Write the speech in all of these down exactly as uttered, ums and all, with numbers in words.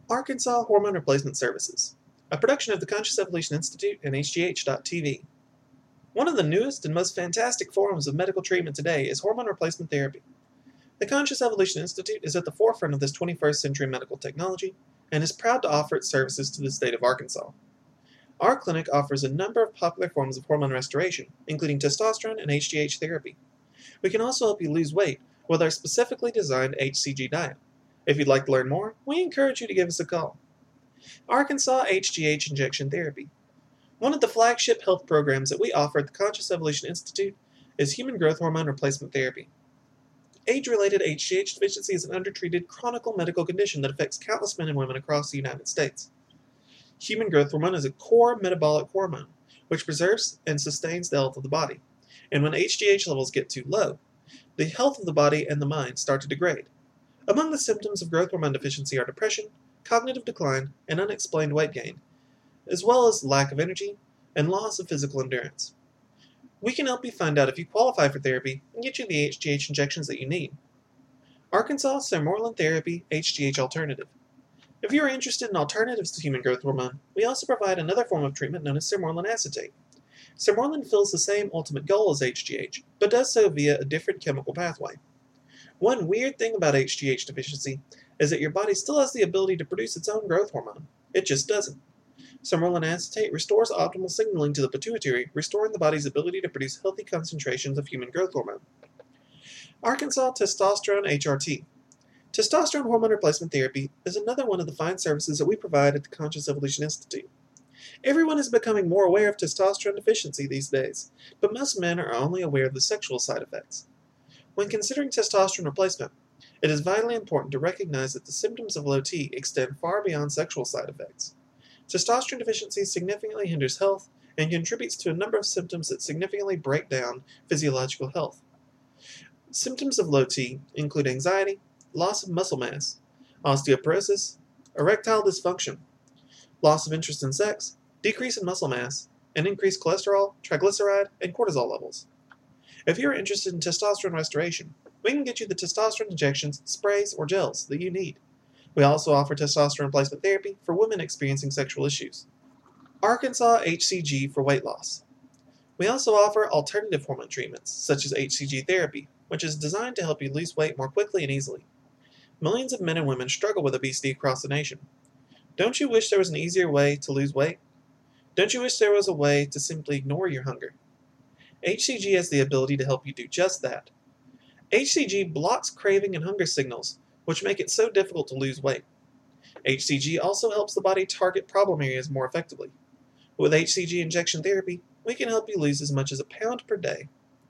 Arkansas Hormone Replacement Services, a production of the Conscious Evolution Institute and H G H dot T V. One of the newest and most fantastic forms of medical treatment today is hormone replacement therapy. The Conscious Evolution Institute is at the forefront of this twenty-first century medical technology and is proud to offer its services to the state of Arkansas. Our clinic offers a number of popular forms of hormone restoration, including testosterone and H G H therapy. We can also help you lose weight with our specifically designed H C G diet. If you'd like to learn more, we encourage you to give us a call. Arkansas H G H Injection Therapy. One of the flagship health programs that we offer at the Conscious Evolution Institute is human growth hormone replacement therapy. Age-related H G H deficiency is an undertreated chronic medical condition that affects countless men and women across the United States. Human growth hormone is a core metabolic hormone, which preserves and sustains the health of the body. And when H G H levels get too low, the health of the body and the mind start to degrade. Among the symptoms of growth hormone deficiency are depression, cognitive decline, and unexplained weight gain, as well as lack of energy and loss of physical endurance. We can help you find out if you qualify for therapy and get you the H G H injections that you need. Arkansas Sermorelin Therapy H G H Alternative. If you are interested in alternatives to human growth hormone, we also provide another form of treatment known as sermorelin acetate. Sermorelin fills the same ultimate goal as H G H, but does so via a different chemical pathway. One weird thing about H G H deficiency is that your body still has the ability to produce its own growth hormone. It just doesn't. Sermorelin acetate restores optimal signaling to the pituitary, restoring the body's ability to produce healthy concentrations of human growth hormone. Arkansas Testosterone H R T. Testosterone hormone replacement therapy is another one of the fine services that we provide at the Conscious Evolution Institute. Everyone is becoming more aware of testosterone deficiency these days, but most men are only aware of the sexual side effects. When considering testosterone replacement, it is vitally important to recognize that the symptoms of low T extend far beyond sexual side effects. Testosterone deficiency significantly hinders health and contributes to a number of symptoms that significantly break down physiological health. Symptoms of low T include anxiety, loss of muscle mass, osteoporosis, erectile dysfunction, loss of interest in sex, decrease in muscle mass, and increased cholesterol, triglyceride, and cortisol levels. If you are interested in testosterone restoration, we can get you the testosterone injections, sprays, or gels that you need. We also offer testosterone replacement therapy for women experiencing sexual issues. Arkansas H C G for weight loss. We also offer alternative hormone treatments, such as H C G therapy, which is designed to help you lose weight more quickly and easily. Millions of men and women struggle with obesity across the nation. Don't you wish there was an easier way to lose weight? Don't you wish there was a way to simply ignore your hunger? H C G has the ability to help you do just that. H C G blocks craving and hunger signals, which make it so difficult to lose weight. H C G also helps the body target problem areas more effectively. With H C G injection therapy, we can help you lose as much as a pound per day.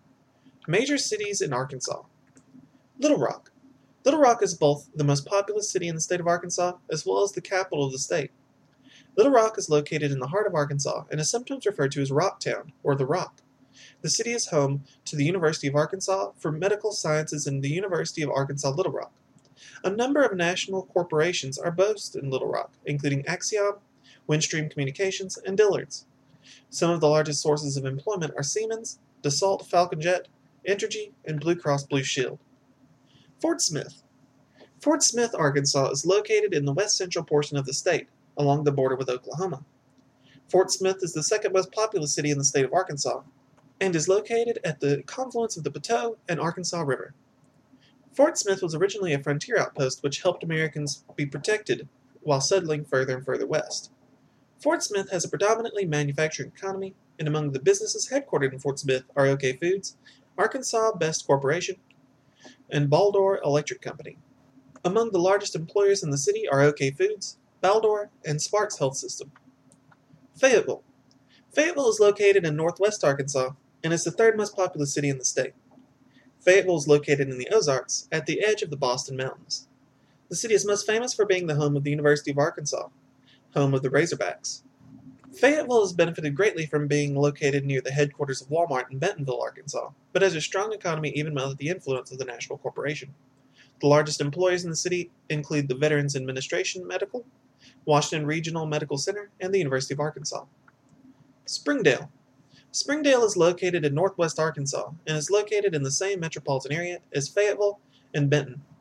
Major cities in Arkansas. Little Rock. Little Rock is both the most populous city in the state of Arkansas as well as the capital of the state. Little Rock is located in the heart of Arkansas and is sometimes referred to as Rocktown or The Rock. The city is home to the University of Arkansas for Medical Sciences and the University of Arkansas Little Rock. A number of national corporations are based in Little Rock, including Axiom, Windstream Communications, and Dillard's. Some of the largest sources of employment are Siemens, Dassault Falcon Jet, Entergy, and Blue Cross Blue Shield. Fort Smith. Fort Smith, Arkansas is located in the west central portion of the state, along the border with Oklahoma. Fort Smith is the second most populous city in the state of Arkansas, and is located at the confluence of the Poteau and Arkansas River. Fort Smith was originally a frontier outpost which helped Americans be protected while settling further and further west. Fort Smith has a predominantly manufacturing economy, and among the businesses headquartered in Fort Smith are OK Foods, Arkansas Best Corporation, and Baldor Electric Company. Among the largest employers in the city are OK Foods, Baldor, and Sparks Health System. Fayetteville. Fayetteville is located in northwest Arkansas and is the third most populous city in the state. Fayetteville is located in the Ozarks, at the edge of the Boston Mountains. The city is most famous for being the home of the University of Arkansas, home of the Razorbacks. Fayetteville has benefited greatly from being located near the headquarters of Walmart in Bentonville, Arkansas, but has a strong economy even with the influence of the national corporation. The largest employers in the city include the Veterans Administration Medical, Washington Regional Medical Center, and the University of Arkansas. Springdale. Springdale is located in northwest Arkansas and is located in the same metropolitan area as Fayetteville and Benton.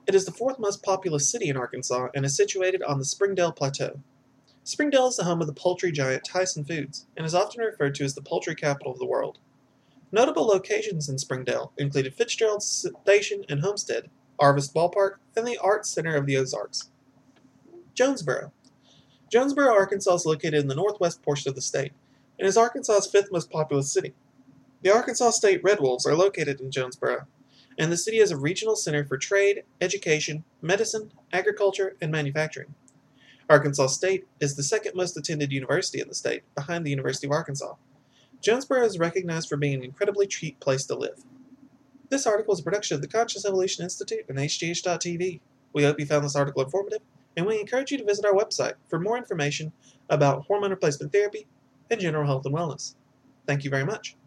It is the fourth most populous city in Arkansas and is situated on the Springdale Plateau. Springdale is the home of the poultry giant Tyson Foods and is often referred to as the poultry capital of the world. Notable locations in Springdale included Fitzgerald Station and Homestead, Arvest Ballpark, and the Arts Center of the Ozarks. Jonesboro. Jonesboro, Arkansas is located in the northwest portion of the state and is Arkansas's fifth most populous city. The Arkansas State Red Wolves are located in Jonesboro, and the city is a regional center for trade, education, medicine, agriculture, and manufacturing. Arkansas State is the second most attended university in the state, behind the University of Arkansas. Jonesboro is recognized for being an incredibly cheap place to live. This article is a production of the Conscious Evolution Institute and H G H dot T V. We hope you found this article informative, and we encourage you to visit our website for more information about hormone replacement therapy and general health and wellness. Thank you very much.